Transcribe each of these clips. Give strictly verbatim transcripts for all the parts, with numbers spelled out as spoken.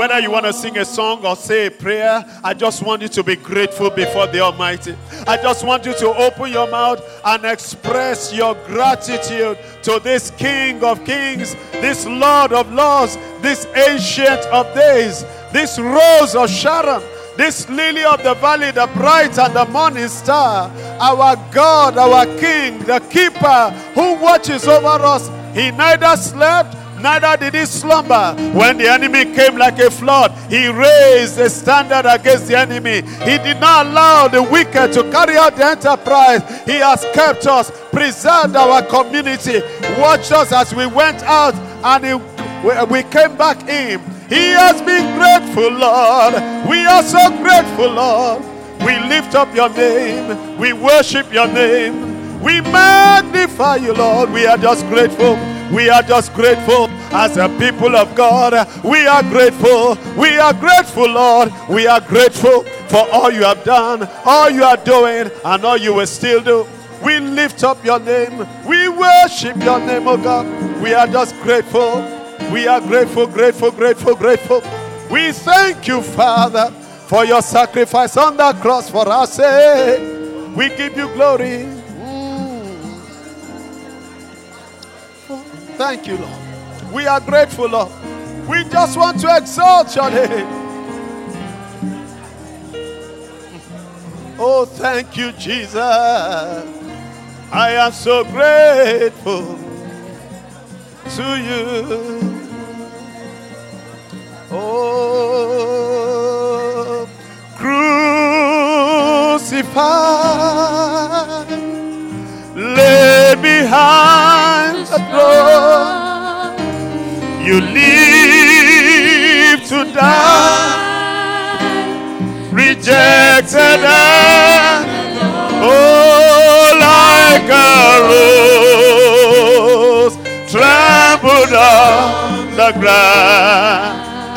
Whether you want to sing a song or say a prayer, I just want you to be grateful before the Almighty. I just want you to open your mouth and express your gratitude to this King of Kings, this Lord of Lords, this Ancient of Days, this Rose of Sharon, this Lily of the Valley, the bright and the morning star, our God, our King, the keeper who watches over us. He neither slept, neither did he slumber. When the enemy came like a flood, he raised a standard against the enemy. He did not allow the wicked to carry out the enterprise. He has kept us, preserved our community, watched us as we went out and he, we, we came back in. He has been grateful, Lord. We are so grateful, Lord. We lift up your name. We worship your name. We magnify you, Lord. We are just grateful. We are just grateful as a people of God. We are grateful. We are grateful, Lord. We are grateful for all you have done, all you are doing, and all you will still do. We lift up your name. We worship your name, oh God. We are just grateful. We are grateful, grateful, grateful, grateful. We thank you, Father, for your sacrifice on the cross for our sake. We give you glory. Mm. Thank you, Lord. We are grateful, Lord. We just want to exalt your name. Oh, thank you, Jesus. I am so grateful to you. Oh, crucified, lay behind the cross, you live to die, rejected and oh, like a rose, trampled on the ground.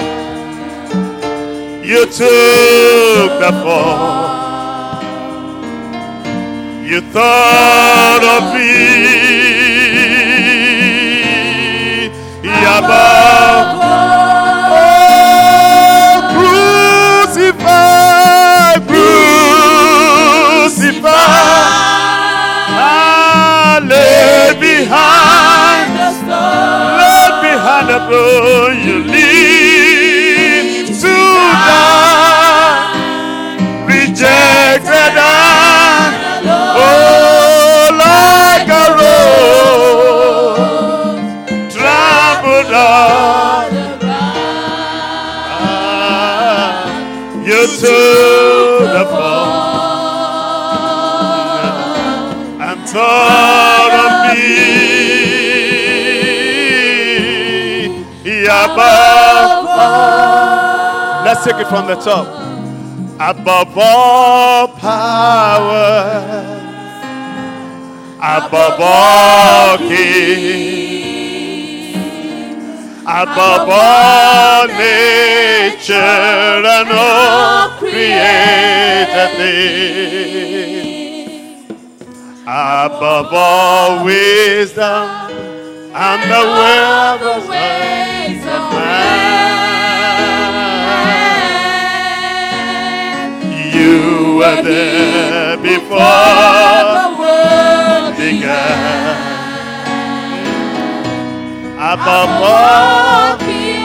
You took the fall. You thought of me above. Oh, crucified, crucified. I lay behind the stone, lay behind the throne. You live to die, rejected and oh, like a rose, trampled on the ground. You took the fall and thought of me above all. Let's take it from the top. Above all power, above all kings, above all nature and all created things, above all wisdom and the wondrous ways of man. You were there before the world began. Above all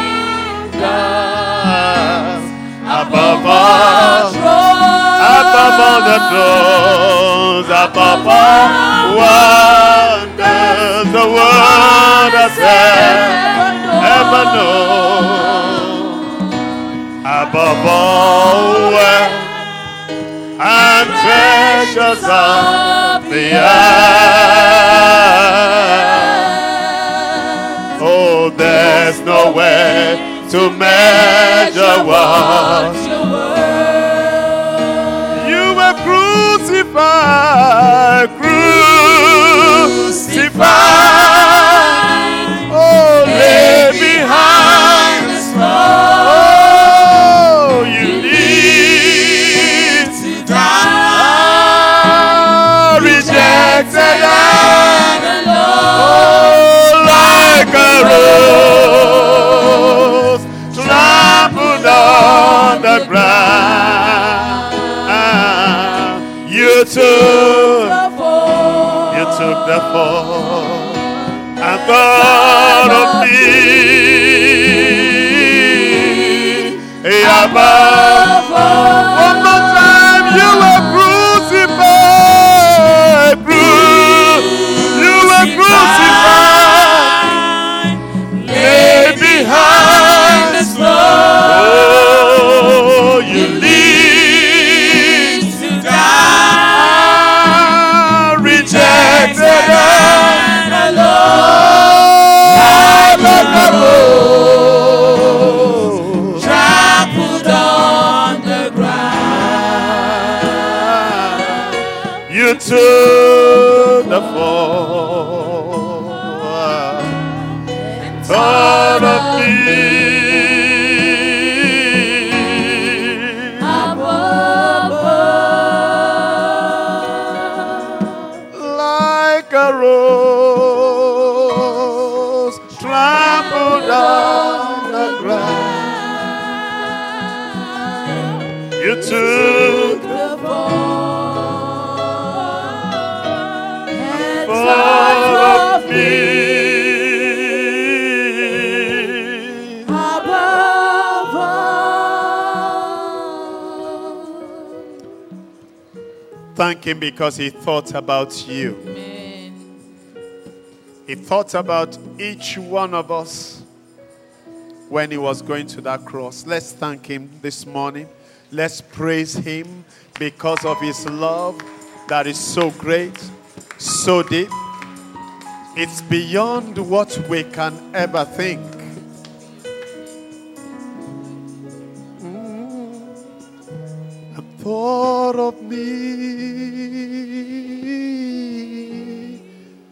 kingdoms, above all thrones, above all the thrones, above all wonders the world has ever known. Above all wealth and treasures of the earth. Oh, there's no way to measure what you were. You were crucified, crucified. Oh, lay behind the cross. Oh, you live to die, rejected and alone, oh, like a rose, trampled the fall and thought of me above all. One more time, you were crucified, you were crucified, lay behind the stone. Oh, you lived to die, rejected and alone, like a rose, trampled on the ground. You took the fall, thought of me above all, like a rose trampled on the ground. You took the fall and thought of me above all. Thank him because he thought about you. Amen. He thought about each one of us when he was going to that cross. Let's thank him this morning. Let's praise him because of his love that is so great, so deep. It's beyond what we can ever think. Mm. And thought of me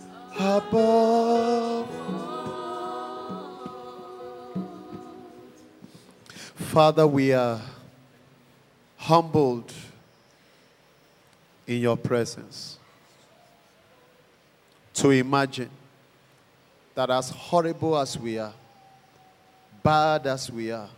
above. Father, we are humbled in your presence to imagine that as horrible as we are, bad as we are,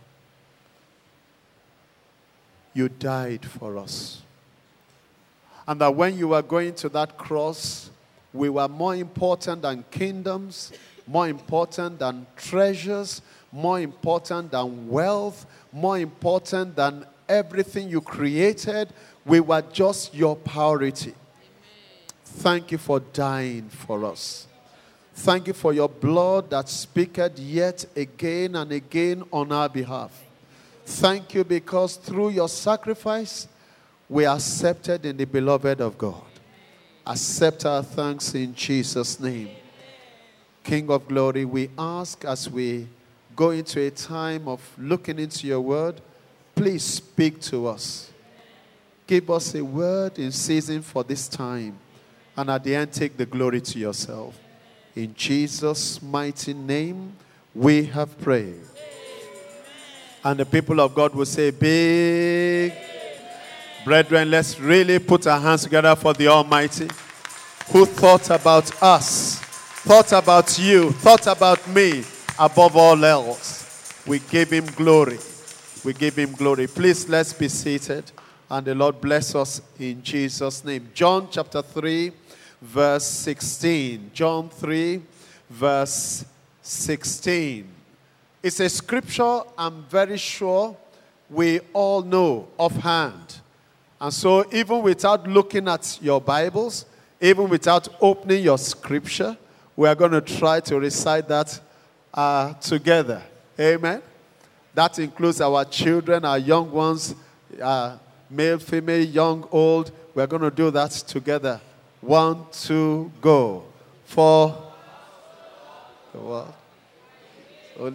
you died for us. And that when you were going to that cross, we were more important than kingdoms, more important than treasures, more important than wealth, more important than everything you created. We were just your priority. Thank you for dying for us. Thank you for your blood that speaketh yet again and again on our behalf. Thank you because through your sacrifice, we are accepted in the beloved of God. Accept our thanks in Jesus' name. King of glory, we ask as we go into a time of looking into your word, please speak to us. Give us a word in season for this time. And at the end, take the glory to yourself. In Jesus' mighty name, we have prayed. And the people of God will say, big. Brethren, let's really put our hands together for the Almighty, who thought about us, thought about you, thought about me above all else. We give him glory. We give him glory. Please, let's be seated. And the Lord bless us in Jesus' name. John chapter three, verse sixteen. John three, verse sixteen. It's a scripture I'm very sure we all know offhand. And so even without looking at your Bibles, even without opening your scripture, we are going to try to recite that uh, together. Amen. That includes our children, our young ones, uh, male, female, young, old. We're going to do that together. One, two, go. For the world. So,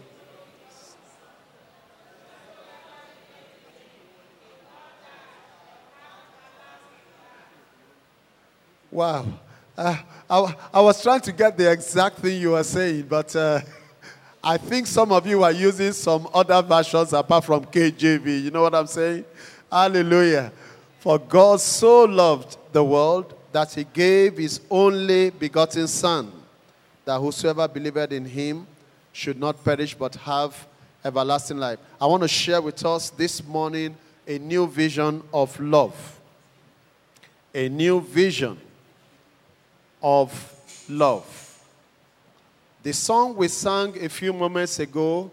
wow. Uh, I, I was trying to get the exact thing you were saying, but uh, I think some of you are using some other versions apart from K J V. You know what I'm saying? Hallelujah. For God so loved the world that he gave his only begotten Son, that whosoever believeth in him should not perish but have everlasting life. I want to share with us this morning a new vision of love. A new vision of love. The song we sang a few moments ago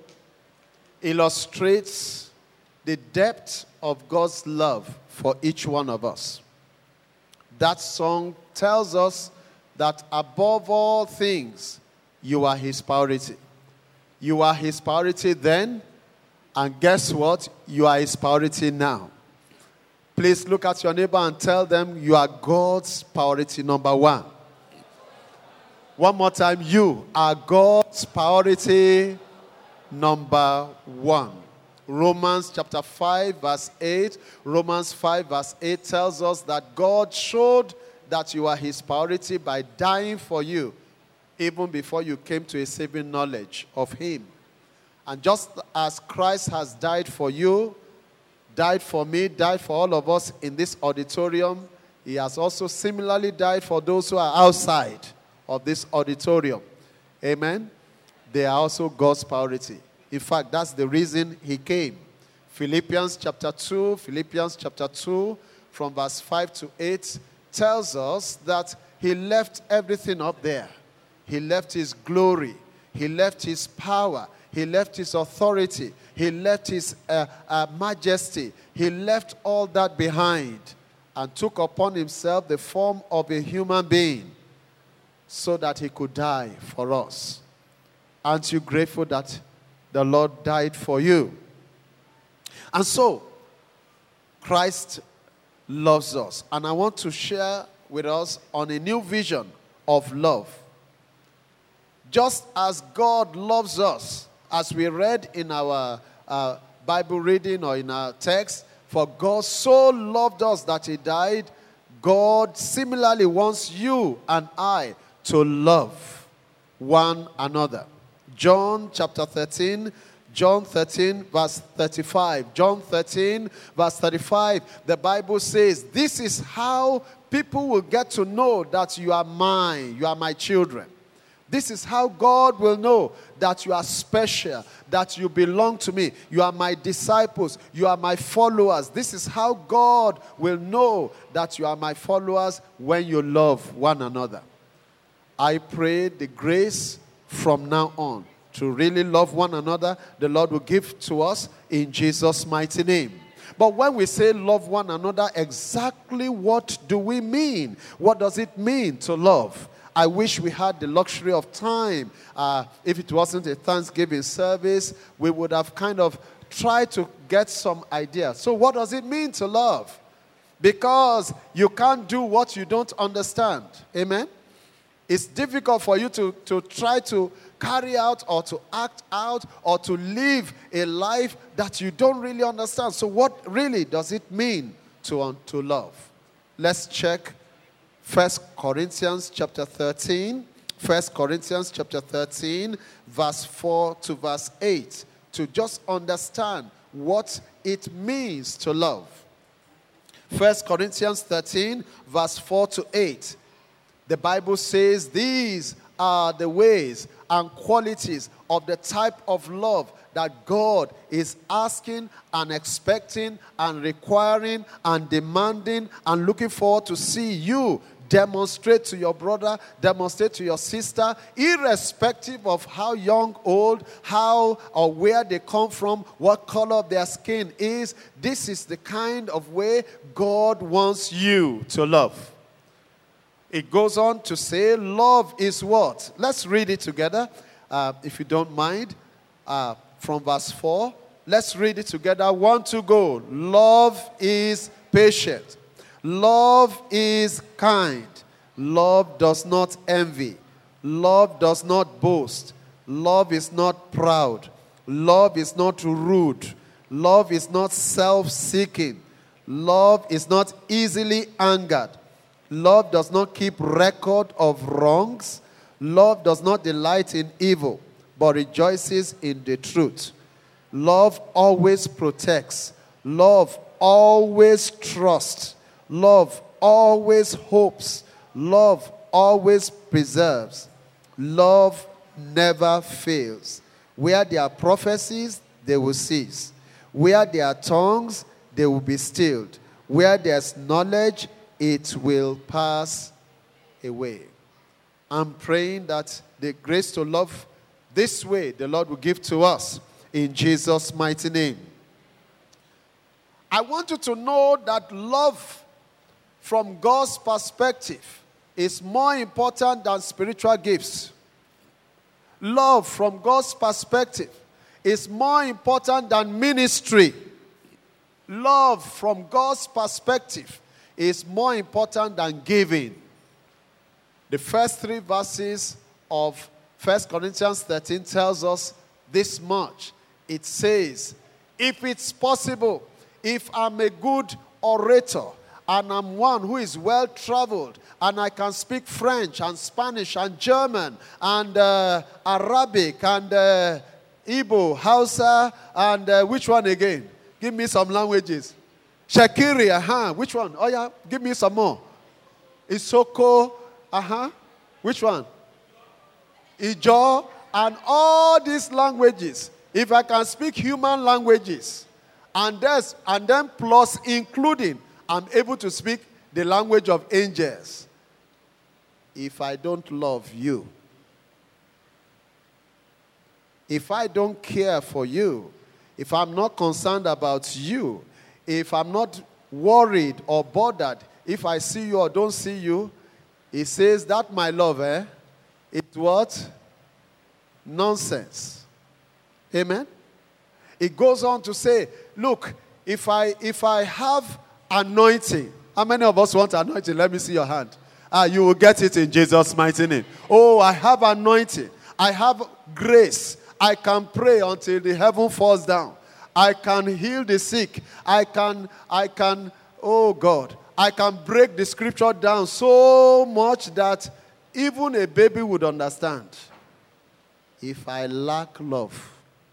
illustrates the depth of God's love for each one of us. That song tells us that above all things, you are his priority. You are his priority then, and guess what? You are his priority now. Please look at your neighbor and tell them you are God's priority number one. One more time, you are God's priority number one. Romans chapter five verse eight. Romans five verse eight tells us that God showed that you are his priority by dying for you even before you came to a saving knowledge of him. And just as Christ has died for you, died for me, died for all of us in this auditorium, he has also similarly died for those who are outside of this auditorium. Amen? They are also God's priority. In fact, that's the reason he came. Philippians chapter two, Philippians chapter two, from verse five to eight, tells us that he left everything up there. He left his glory. He left his power. He left his authority. He left his uh, uh, majesty. He left all that behind and took upon himself the form of a human being so that he could die for us. Aren't you grateful that the Lord died for you? And so, Christ loves us. And I want to share with us on a new vision of love. Just as God loves us, as we read in our uh, Bible reading or in our text, for God so loved us that he died, God similarly wants you and I to love one another. John chapter thirteen, John thirteen verse thirty-five. John thirteen verse thirty-five, the Bible says, this is how people will get to know that you are mine, you are my children. This is how God will know that you are special, that you belong to me. You are my disciples. You are my followers. This is how God will know that you are my followers when you love one another. I pray the grace from now on to really love one another, the Lord will give to us in Jesus' mighty name. But when we say love one another, exactly what do we mean? What does it mean to love? I wish we had the luxury of time. Uh, if it wasn't a Thanksgiving service, we would have kind of tried to get some idea. So what does it mean to love? Because you can't do what you don't understand. Amen? It's difficult for you to, to try to carry out or to act out or to live a life that you don't really understand. So what really does it mean to, to love? Let's check First Corinthians chapter thirteen, First Corinthians chapter thirteen, verse four to verse eight, to just understand what it means to love. First Corinthians thirteen, verse four to eight. The Bible says, these are the ways and qualities of the type of love that God is asking and expecting and requiring and demanding and looking forward to see you demonstrate to your brother, demonstrate to your sister, irrespective of how young, old, how or where they come from, what color of their skin is. This is the kind of way God wants you to love. It goes on to say, love is what? Let's read it together, uh, if you don't mind, uh, from verse four. Let's read it together. One, two, go. Love is patient. Love is kind. Love does not envy. Love does not boast. Love is not proud. Love is not rude. Love is not self-seeking. Love is not easily angered. Love does not keep record of wrongs. Love does not delight in evil, but rejoices in the truth. Love always protects. Love always trusts. Love always hopes. Love always preserves. Love never fails. Where there are prophecies, they will cease. Where there are tongues, they will be stilled. Where there's knowledge, it will pass away. I'm praying that the grace to love this way, the Lord will give to us in Jesus' mighty name. I want you to know that love from God's perspective is more important than spiritual gifts. Love from God's perspective is more important than ministry. Love from God's perspective is more important than giving. The first three verses of First Corinthians thirteen tells us this much. It says, if it's possible, if I'm a good orator, and I'm one who is well-traveled, and I can speak French and Spanish and German and uh, Arabic and uh, Igbo, Hausa, and uh, which one again? Give me some languages. Shakiri, uh-huh. Which one? Oh yeah, give me some more. Isoko, uh-huh. Which one? Ijo, and all these languages. If I can speak human languages, and, there's, and then plus including, I'm able to speak the language of angels. If I don't love you, if I don't care for you, if I'm not concerned about you, if I'm not worried or bothered, if I see you or don't see you, it says that my love, eh, it's what? Nonsense. Amen? It goes on to say, look, if I if I have anointing, how many of us want anointing? Let me see your hand. Ah, you will get it in Jesus' mighty name. Oh, I have anointing. I have grace. I can pray until the heaven falls down. I can heal the sick. I can, I can, oh God, I can break the scripture down so much that even a baby would understand. If I lack love,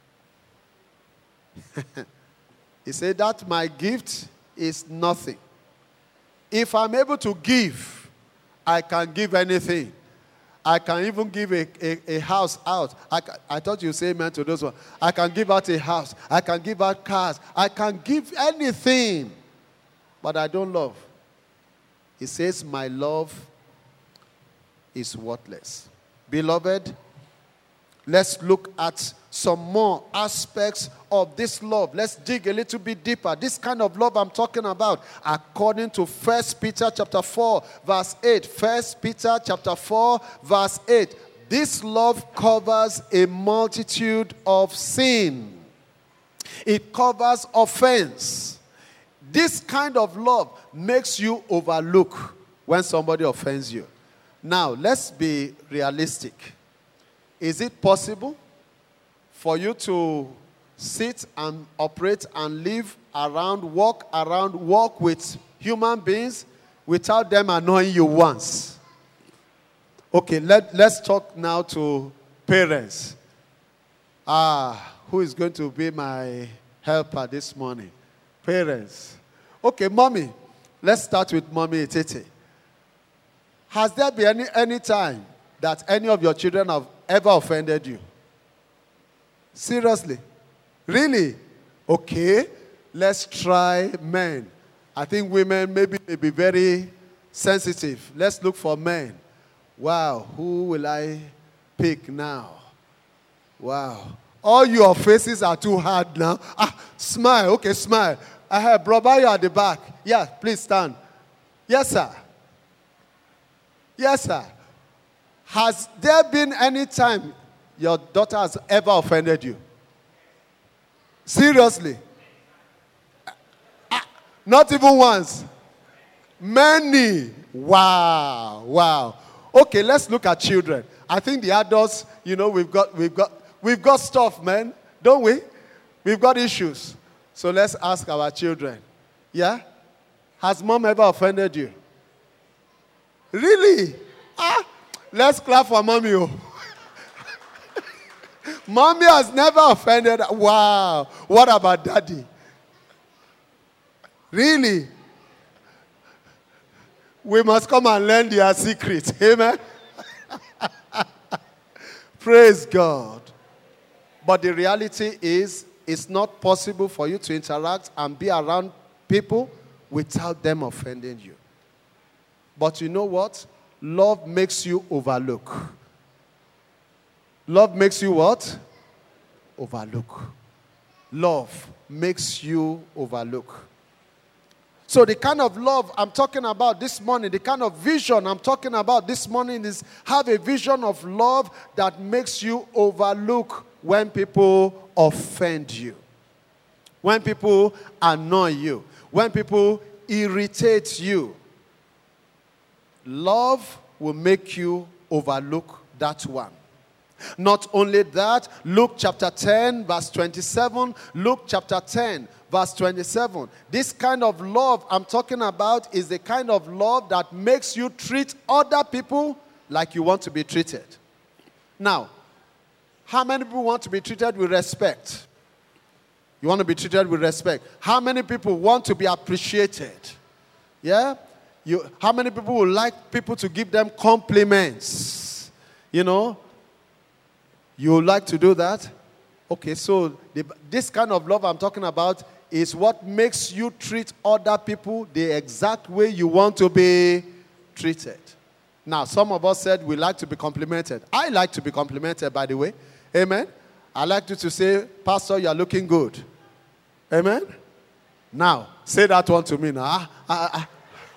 he said that my gift is nothing. If I'm able to give, I can give anything. I can even give a, a, a house out. I, I thought you say amen to those ones. I can give out a house. I can give out cars. I can give anything. But I don't love. He says my love is worthless. Beloved, let's look at some more aspects of this love. Let's dig a little bit deeper. This kind of love I'm talking about, according to First Peter chapter four, verse eight. First Peter chapter four, verse eight. This love covers a multitude of sin. It covers offense. This kind of love makes you overlook when somebody offends you. Now, let's be realistic. Is it possible for you to sit and operate and live around, walk around, walk with human beings without them annoying you once? Okay, let, let's talk now to parents. Ah, who is going to be my helper this morning? Parents. Okay, mommy. Let's start with mommy Tete. Has there been any, any time that any of your children have ever offended you? Seriously? Really? Okay. Let's try men. I think women maybe may be very sensitive. Let's look for men. Wow. Who will I pick now? Wow. All your faces are too hard now. Ah, smile. Okay, smile. I have brother, you at the back. Yeah, please stand. Yes, sir. Yes, sir. Has there been any time your daughter has ever offended you? Seriously? Ah, not even once. Many. Wow. Wow. Okay, let's look at children. I think the adults, you know, we've got we've got we've got stuff, man. Don't we? We've got issues. So let's ask our children. Yeah? Has mom ever offended you? Really? Ah, let's clap for mommy. Oh. Mommy has never offended. Wow. What about daddy? Really? We must come and learn their secret. Amen? Praise God. But the reality is, it's not possible for you to interact and be around people without them offending you. But you know what? Love makes you overlook. Love makes you what? Overlook. Love makes you overlook. So the kind of love I'm talking about this morning, the kind of vision I'm talking about this morning is have a vision of love that makes you overlook when people offend you, when people annoy you, when people irritate you. Love will make you overlook that one. Not only that, Luke chapter ten, verse twenty-seven, Luke chapter ten, verse twenty-seven. This kind of love I'm talking about is the kind of love that makes you treat other people like you want to be treated. Now, how many people want to be treated with respect? You want to be treated with respect. How many people want to be appreciated? Yeah? You, how many people would like people to give them compliments? You know? You would like to do that? Okay, so the, this kind of love I'm talking about is what makes you treat other people the exact way you want to be treated. Now, some of us said we like to be complimented. I like to be complimented, by the way. Amen? I like you to say, Pastor, you are looking good. Amen? Now, say that one to me now. Ah, ah, ah.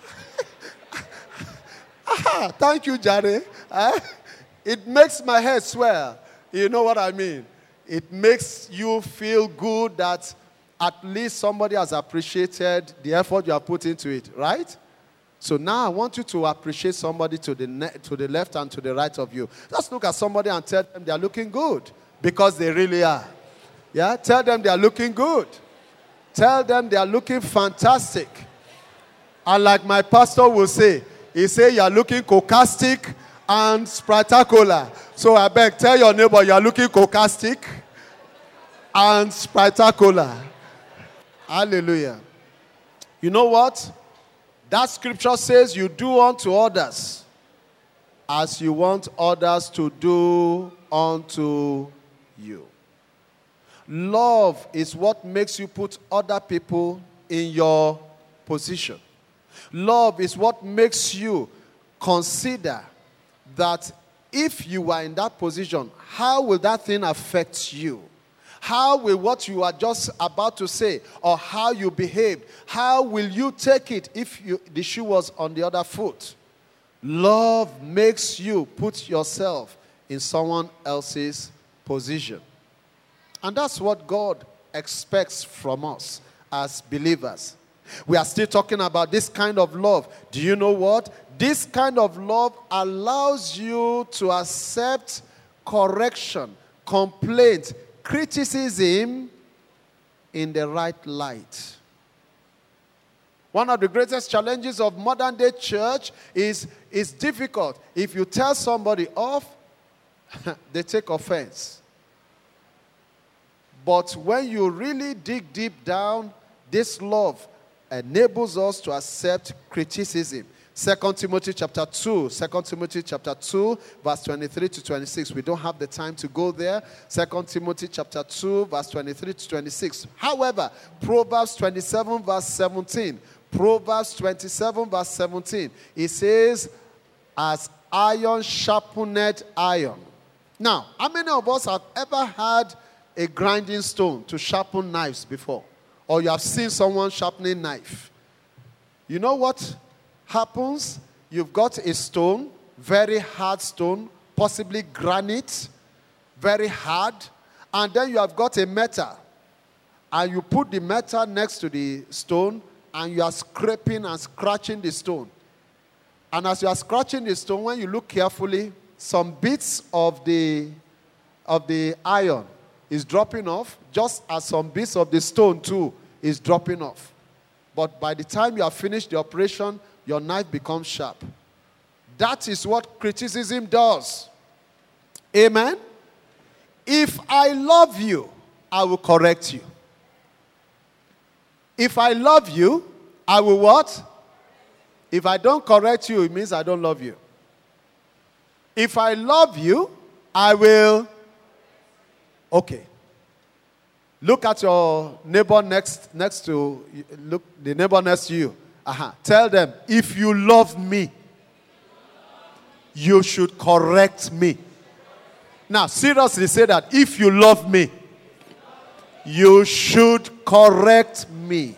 Ah, thank you, Jerry. Ah, it makes my head swell. You know what I mean? It makes you feel good that at least somebody has appreciated the effort you have put into it, right? So now I want you to appreciate somebody to the ne- to the left and to the right of you. Just look at somebody and tell them they are looking good, because they really are. Yeah? Tell them they are looking good. Tell them they are looking fantastic. And like my pastor will say, he say you are looking cocastic and spritacola. So I beg, tell your neighbor you are looking cocastic and spritacola. Hallelujah. You know what? That scripture says you do unto others as you want others to do unto you. Love is what makes you put other people in your position. Love is what makes you consider that if you are in that position, how will that thing affect you? How will what you are just about to say or how you behaved, how will you take it if you, the shoe was on the other foot? Love makes you put yourself in someone else's position. And that's what God expects from us as believers. We are still talking about this kind of love. Do you know what? This kind of love allows you to accept correction, complaint, criticism in the right light. One of the greatest challenges of modern day church is it's difficult. If you tell somebody off, they take offense. But when you really dig deep down, this love enables us to accept criticism. Second Timothy chapter two. Second Timothy chapter two, verse twenty-three to twenty-six. We don't have the time to go there. Second Timothy chapter two, verse twenty-three to twenty-six. However, Proverbs twenty-seven, verse seventeen. Proverbs twenty-seven, verse seventeen. It says, as iron sharpened iron. Now, how many of us have ever had a grinding stone to sharpen knives before? Or you have seen someone sharpening knife? You know what happens? You've got a stone, very hard stone, possibly granite, very hard, and then you have got a metal, and you put the metal next to the stone, and you are scraping and scratching the stone. And as you are scratching the stone, when you look carefully, some bits of the of the iron is dropping off, just as some bits of the stone too is dropping off. But by the time you have finished the operation, your knife becomes sharp. That is what criticism does. Amen? If I love you, I will correct you. If I love you, I will what? If I don't correct you, it means I don't love you. If I love you, I will. Okay. Look at your neighbor next next to look the neighbor next to you. Uh-huh. Tell them, if you love me. you should correct me. Now, seriously say that. If you love me, you should correct me.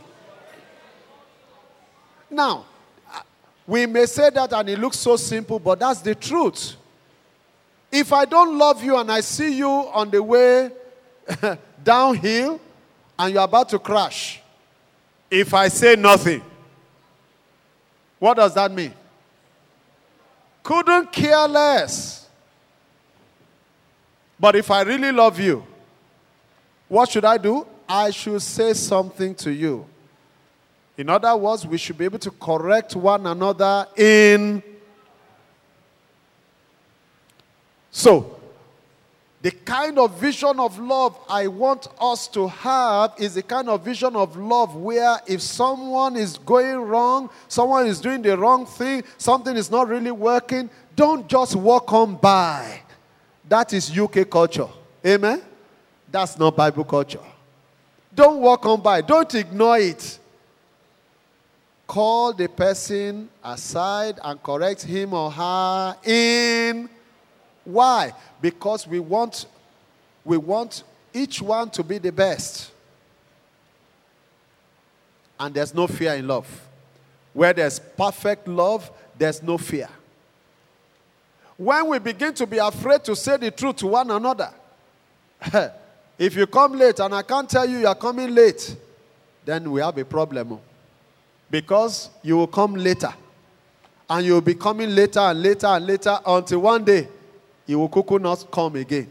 Now, we may say that and it looks so simple, but that's the truth. If I don't love you and I see you on the way downhill and you're about to crash, if I say nothing, what does that mean? Couldn't care less. But if I really love you, what should I do? I should say something to you. In other words, we should be able to correct one another in. So, the kind of vision of love I want us to have is the kind of vision of love where if someone is going wrong, someone is doing the wrong thing, something is not really working, don't just walk on by. That is U K culture. Amen? That's not Bible culture. Don't walk on by. Don't ignore it. Call the person aside and correct him or her in. Why? Because we want, we want each one to be the best. And there's no fear in love. Where there's perfect love, there's no fear. When we begin to be afraid to say the truth to one another, if you come late and I can't tell you you are coming late, then we have a problem. Because you will come later. And you will be coming later and later and later until one day, you will cuckoo not come again.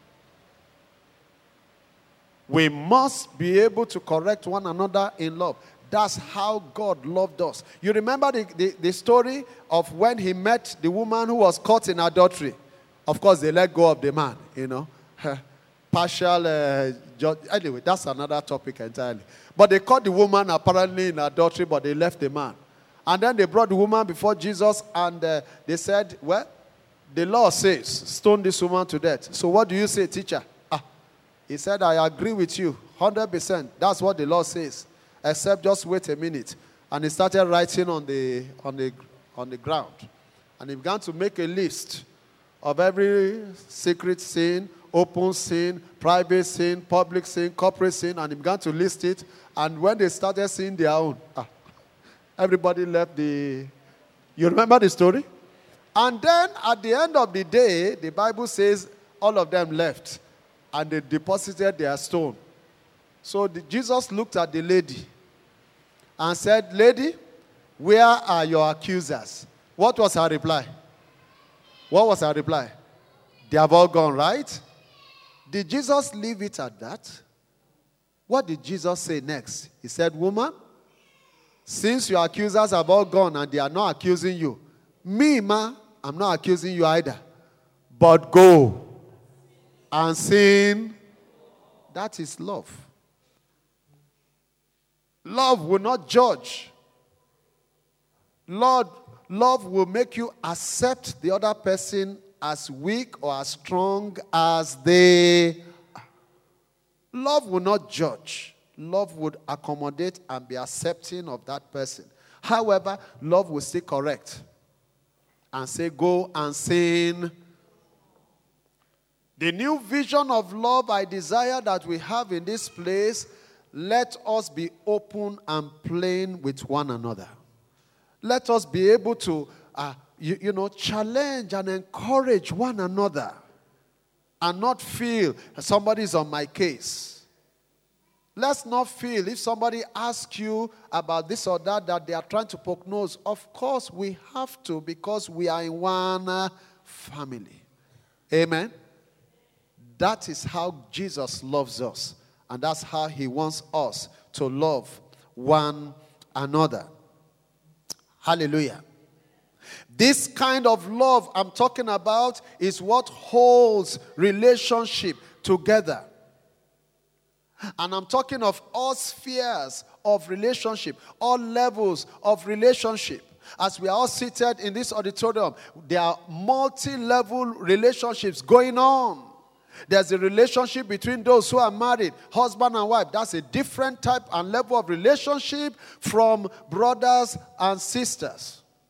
We must be able to correct one another in love. That's how God loved us. You remember the, the, the story of when he met the woman who was caught in adultery. Of course, they let go of the man, you know. Partial, uh, judge. Anyway, that's another topic entirely. But they caught the woman apparently in adultery, but they left the man. And then they brought the woman before Jesus, and uh, they said, well, the law says, stone this woman to death. So what do you say, teacher? Ah, he said, I agree with you, one hundred percent. That's what the law says. Except just wait a minute. And he started writing on the, on the, on the ground. And he began to make a list of every secret sin, open sin, private sin, public sin, corporate sin, and he began to list it. And when they started seeing their own, ah, everybody left the... You remember the story? And then at the end of the day, the Bible says all of them left. And they deposited their stone. So the, Jesus looked at the lady and said, lady, where are your accusers? What was her reply? What was her reply? They have all gone, right? Did Jesus leave it at that? What did Jesus say next? He said, woman, since your accusers have all gone and they are not accusing you, me, ma, I'm not accusing you either. But go and sin. That is love. Love will not judge. Lord, love will make you accept the other person as weak or as strong as they are. Love will not judge. Love would accommodate and be accepting of that person. However, love will still correct and say, go and sin. The new vision of love I desire that we have in this place, let us be open and plain with one another. Let us be able to, uh, you, you know, challenge and encourage one another and not feel somebody is on my case. Let's not feel if somebody asks you about this or that, that they are trying to poke nose. Of course, we have to because we are in one uh, family. Amen? That is how Jesus loves us. And that's how he wants us to love one another. Hallelujah. This kind of love I'm talking about is what holds relationship together. And I'm talking of all spheres of relationship, all levels of relationship. As we are all seated in this auditorium, there are multi-level relationships going on. There's a relationship between those who are married, husband and wife. That's a different type and level of relationship from brothers and sisters.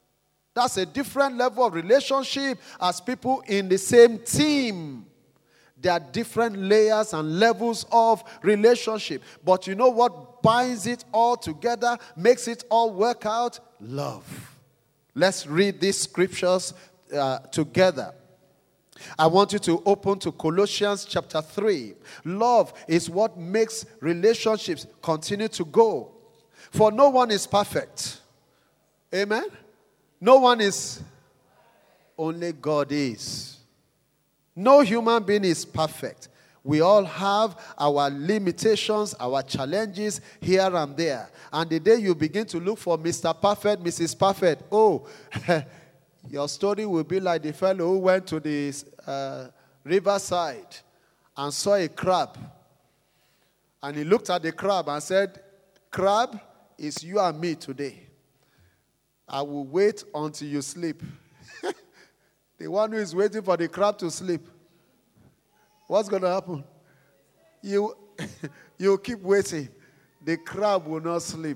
That's a different level of relationship as people in the same team. There are different layers and levels of relationship. But you know what binds it all together, makes it all work out? Love. Let's read these scriptures uh, together. I want you to open to Colossians chapter three. Love is what makes relationships continue to go. For no one is perfect. Amen? No one is. Only God is. No human being is perfect. We all have our limitations, our challenges here and there. And the day you begin to look for Mister Perfect, Missus Perfect, oh, your story will be like the fellow who went to the uh, riverside and saw a crab. And he looked at the crab and said, "Crab, it's you and me today. I will wait until you sleep." The one who is waiting for the crab to sleep, what's going to happen? You, you keep waiting. The crab will not sleep.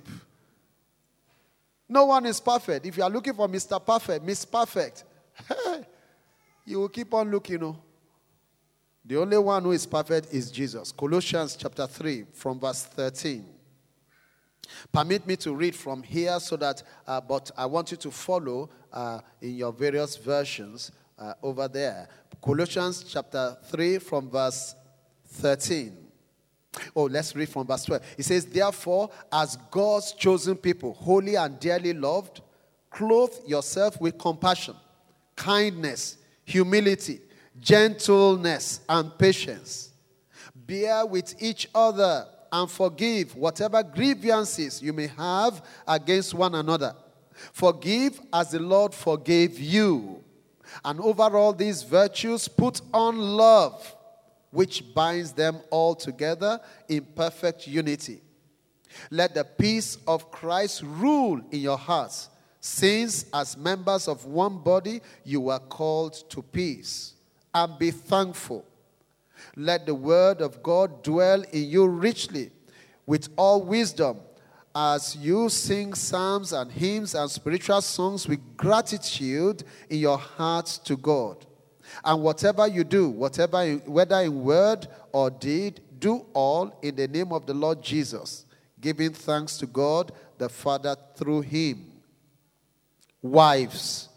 No one is perfect. If you are looking for Mister Perfect, Miss Perfect, you will keep on looking. You know. The only one who is perfect is Jesus. Colossians chapter three from verse thirteen. Permit me to read from here so that, uh, but I want you to follow uh, in your various versions uh, over there. Colossians chapter three from verse thirteen. Oh, let's read from verse twelve. It says, "Therefore, as God's chosen people, holy and dearly loved, clothe yourself with compassion, kindness, humility, gentleness, and patience. Bear with each other and forgive whatever grievances you may have against one another. Forgive as the Lord forgave you. And over all these virtues, put on love, which binds them all together in perfect unity. Let the peace of Christ rule in your hearts, since as members of one body you were called to peace. And be thankful. Let the word of God dwell in you richly, with all wisdom, as you sing psalms and hymns and spiritual songs with gratitude in your hearts to God. And whatever you do, whatever, whether in word or deed, do all in the name of the Lord Jesus, giving thanks to God the Father through him. Wives.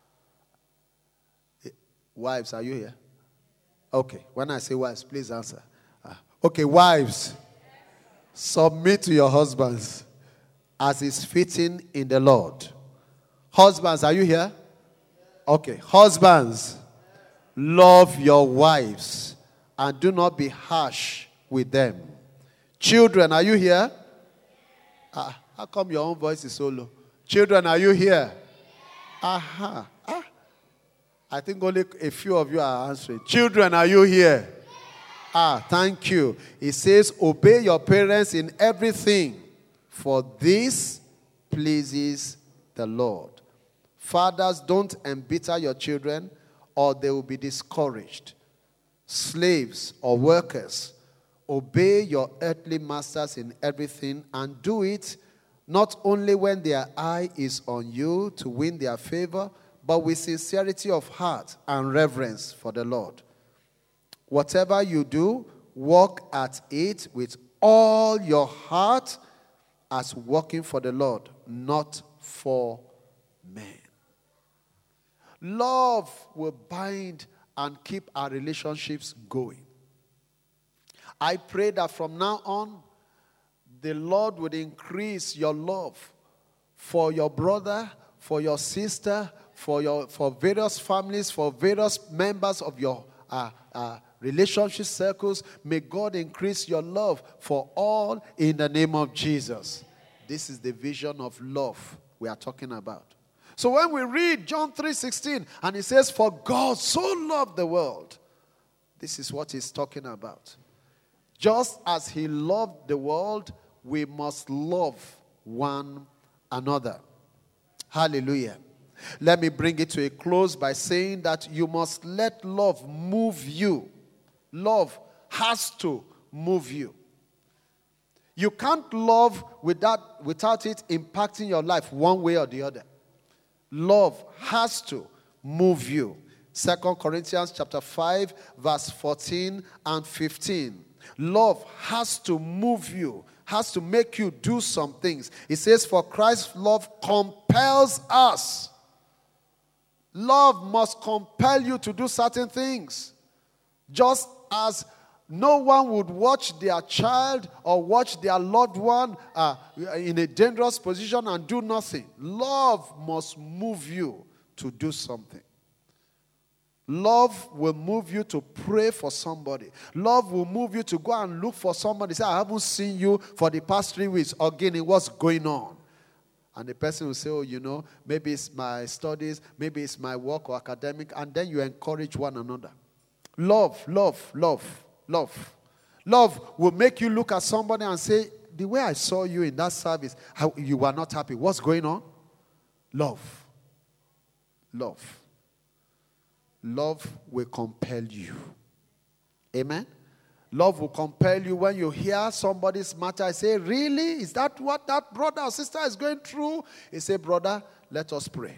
Wives, are you here? Okay, when I say wives, please answer. Uh, okay, wives, submit to your husbands as is fitting in the Lord. Husbands, are you here? Okay, husbands, love your wives and do not be harsh with them. Children, are you here? Uh, how come your own voice is so low? Children, are you here? Aha. Ah. I think only a few of you are answering. Children, are you here? Ah, thank you. It says, obey your parents in everything, for this pleases the Lord. Fathers, don't embitter your children, or they will be discouraged. Slaves or workers, obey your earthly masters in everything, and do it not only when their eye is on you to win their favor, but with sincerity of heart and reverence for the Lord. Whatever you do, work at it with all your heart as working for the Lord, not for men. Love will bind and keep our relationships going. I pray that from now on, the Lord would increase your love for your brother, for your sister, for your for various families, for various members of your uh, uh, relationship circles. May God increase your love for all in the name of Jesus. This is the vision of love we are talking about. So when we read John three sixteen and it says, "For God so loved the world," this is what he's talking about. Just as he loved the world, we must love one another. Hallelujah. Let me bring it to a close by saying that you must let love move you. Love has to move you. You can't love without, without it impacting your life one way or the other. Love has to move you. Second Corinthians chapter five, verse fourteen and fifteen. Love has to move you, has to make you do some things. It says, for Christ's love compels us. Love must compel you to do certain things. Just as no one would watch their child or watch their loved one uh, in a dangerous position and do nothing. Love must move you to do something. Love will move you to pray for somebody. Love will move you to go and look for somebody. Say, I haven't seen you for the past three weeks. Again, what's going on? And the person will say, oh, you know, maybe it's my studies, maybe it's my work or academic. And then you encourage one another. Love, love, love, love. Love will make you look at somebody and say, the way I saw you in that service, how, you were not happy. What's going on? Love. Love. Love will compel you. Amen? Love will compel you when you hear somebody's matter. I say, really? Is that what that brother or sister is going through? He say, brother, let us pray.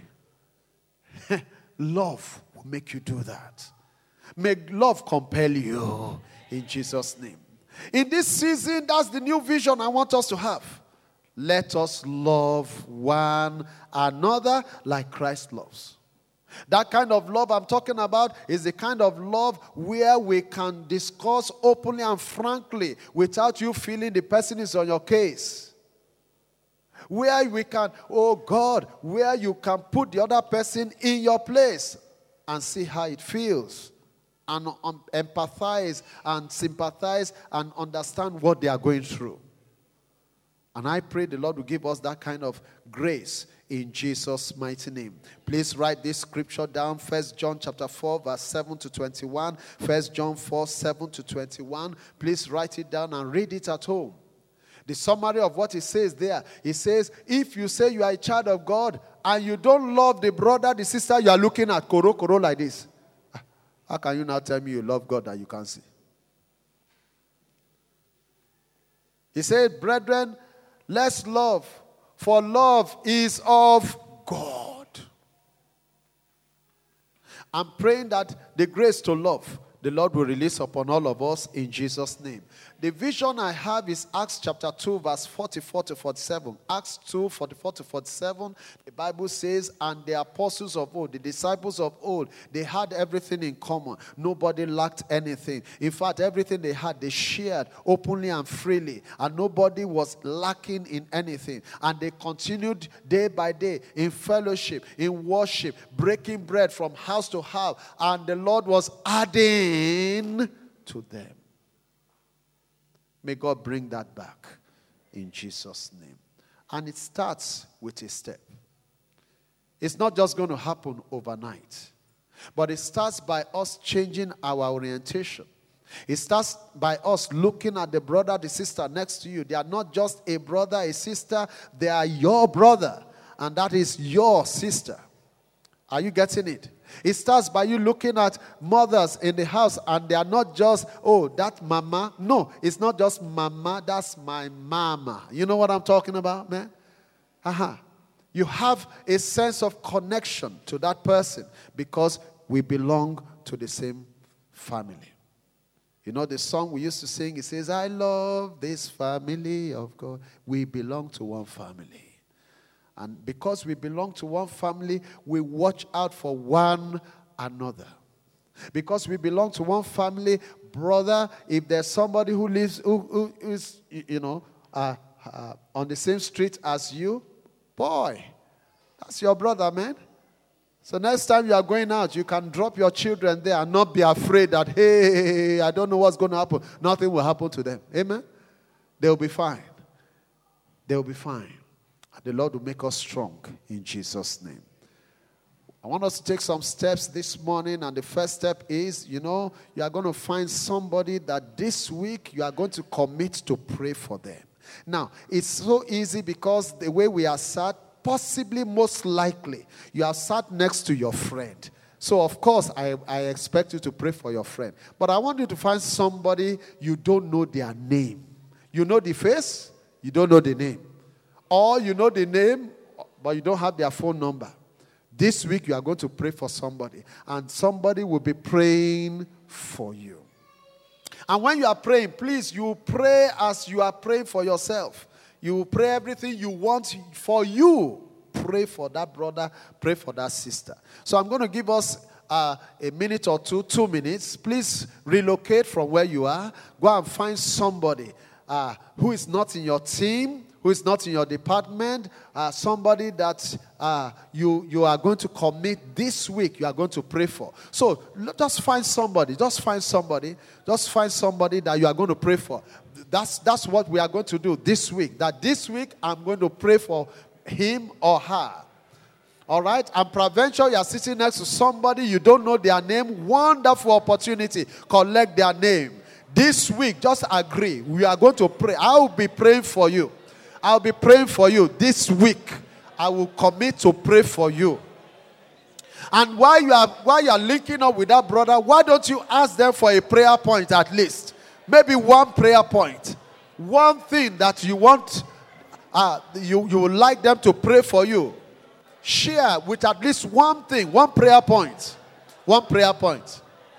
Love will make you do that. Make love compel you in Jesus' name. In this season, that's the new vision I want us to have. Let us love one another like Christ loves. That kind of love I'm talking about is the kind of love where we can discuss openly and frankly without you feeling the person is on your case. Where we can, oh God, where you can put the other person in your place and see how it feels. And um, empathize and sympathize and understand what they are going through. And I pray the Lord will give us that kind of grace in Jesus' mighty name. Please write this scripture down. First John chapter four, verse seven to twenty-one. First John four, seven to twenty-one. Please write it down and read it at home. The summary of what it says there. It says, if you say you are a child of God and you don't love the brother, the sister, you are looking at koro koro like this. How can you now tell me you love God that you can't see? He said, brethren, let's love, for love is of God. I'm praying that the grace to love, the Lord will release upon all of us in Jesus' name. The vision I have is Acts chapter two, verse forty-four to forty-seven. Acts two, forty-four to forty-seven. The Bible says, and the apostles of old, the disciples of old, they had everything in common. Nobody lacked anything. In fact, everything they had, they shared openly and freely. And nobody was lacking in anything. And they continued day by day in fellowship, in worship, breaking bread from house to house. And the Lord was adding to them. May God bring that back in Jesus' name. And it starts with a step. It's not just going to happen overnight. But it starts by us changing our orientation. It starts by us looking at the brother, the sister next to you. They are not just a brother, a sister. They are your brother. And that is your sister. Are you getting it? It starts by you looking at mothers in the house and they are not just, oh, that mama. No, it's not just mama, that's my mama. You know what I'm talking about, man? Uh-huh. You have a sense of connection to that person because we belong to the same family. You know the song we used to sing, it says, I love this family of God. We belong to one family. And because we belong to one family, we watch out for one another. Because we belong to one family, brother, if there's somebody who lives, who, who is, you know, uh, uh, on the same street as you, boy, that's your brother, man. So next time you are going out, you can drop your children there and not be afraid that, hey, I don't know what's going to happen. Nothing will happen to them. Amen? They'll be fine. They'll be fine. The Lord will make us strong in Jesus' name. I want us to take some steps this morning, and the first step is, you know, you are going to find somebody that this week you are going to commit to pray for them. Now, it's so easy because the way we are sat, possibly most likely, you are sat next to your friend. So, of course, I, I expect you to pray for your friend. But I want you to find somebody you don't know their name. You know the face, you don't know the name. Or you know the name, but you don't have their phone number. This week you are going to pray for somebody, and somebody will be praying for you. And when you are praying, please, you pray as you are praying for yourself. You pray everything you want for you. Pray for that brother, pray for that sister. So I'm going to give us uh, a minute or two, two minutes. Please relocate from where you are. Go and find somebody uh, who is not in your team, who is not in your department, uh, somebody that uh, you, you are going to commit this week, you are going to pray for. So just find somebody, just find somebody, just find somebody that you are going to pray for. That's, that's what we are going to do this week. That this week I'm going to pray for him or her. All right? And peradventure, you are sitting next to somebody, you don't know their name. Wonderful opportunity. Collect their name. This week, just agree. We are going to pray. I will be praying for you. I'll be praying for you this week. I will commit to pray for you. And while you are while you are linking up with that brother, why don't you ask them for a prayer point at least? Maybe one prayer point. One thing that you want, uh, you, you would like them to pray for you. Share with at least one thing, one prayer point. One prayer point.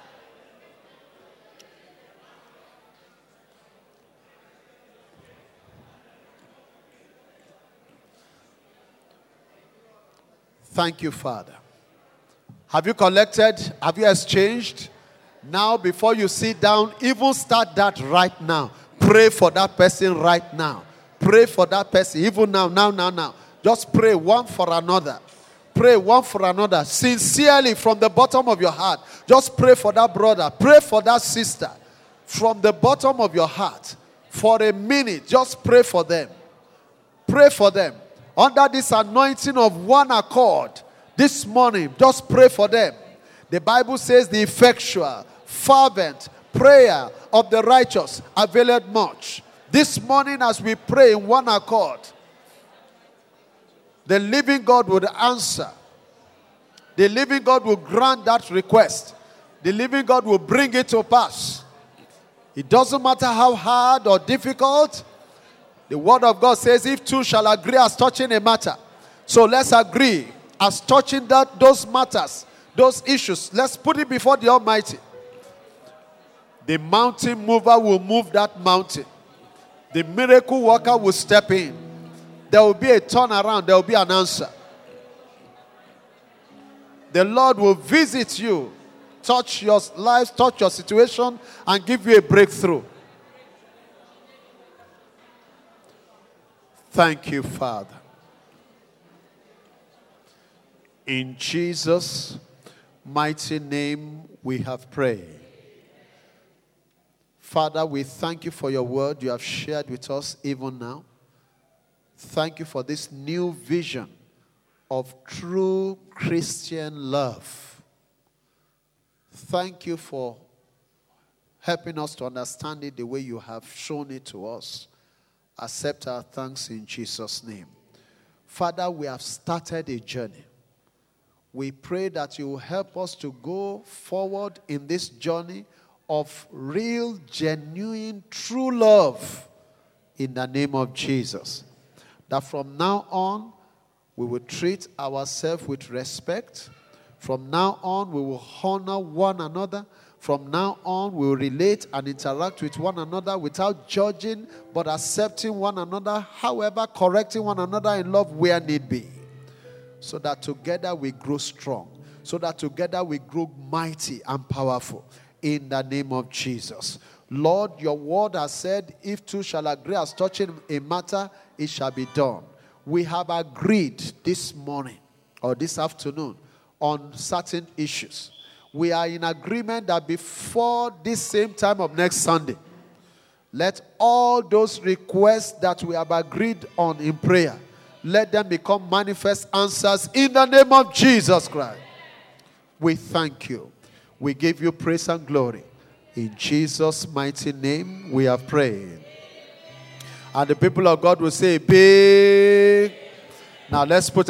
Thank you, Father. Have you collected? Have you exchanged? Now, before you sit down, even start that right now. Pray for that person right now. Pray for that person, even now, now, now, now. Just pray one for another. Pray one for another. Sincerely, from the bottom of your heart. Just pray for that brother. Pray for that sister. From the bottom of your heart. For a minute, just pray for them. Pray for them. Under this anointing of one accord, this morning, just pray for them. The Bible says the effectual, fervent prayer of the righteous availeth much. This morning, as we pray in one accord, the living God would answer. The living God will grant that request. The living God will bring it to pass. It doesn't matter how hard or difficult. The word of God says, if two shall agree as touching a matter. So let's agree as touching that those matters, those issues. Let's put it before the Almighty. The mountain mover will move that mountain. The miracle worker will step in. There will be a turnaround. There will be an answer. The Lord will visit you, touch your life, touch your situation, and give you a breakthrough. Thank you, Father. In Jesus' mighty name we have prayed. Father, we thank you for your word you have shared with us even now. Thank you for this new vision of true Christian love. Thank you for helping us to understand it the way you have shown it to us. Accept our thanks in Jesus' name. Father, we have started a journey. We pray that you will help us to go forward in this journey of real, genuine, true love in the name of Jesus. That from now on, we will treat ourselves with respect. From now on, we will honor one another. From now on, we will relate and interact with one another without judging, but accepting one another, however, correcting one another in love where need be. So that together we grow strong. So that together we grow mighty and powerful. In the name of Jesus. Lord, your word has said, if two shall agree as touching a matter, it shall be done. We have agreed this morning or this afternoon on certain issues. We are in agreement that before this same time of next Sunday, let all those requests that we have agreed on in prayer, let them become manifest answers in the name of Jesus Christ. We thank you. We give you praise and glory. In Jesus' mighty name we have prayed. And the people of God will say, big. Now let's put